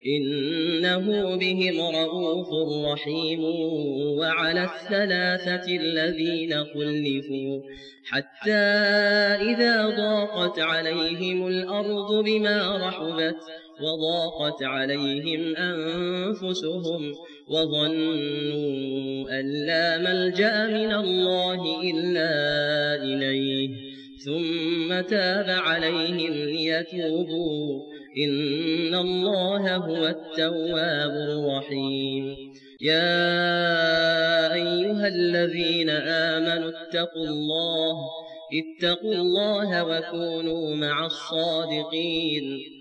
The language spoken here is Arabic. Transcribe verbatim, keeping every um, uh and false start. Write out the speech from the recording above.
إنه بهم رءوف رحيم. وعلى الثلاثة الذين خلفوا حتى إذا ضاقت عليهم الأرض بما رحبت وضاقت عليهم أنفسهم وظنوا أن لا ملجأ من الله إلا إليه ثم تاب عليهم ليتوبوا إن الله هو التواب الرحيم. يا أيها الذين آمنوا اتقوا الله اتقوا الله وكونوا مع الصادقين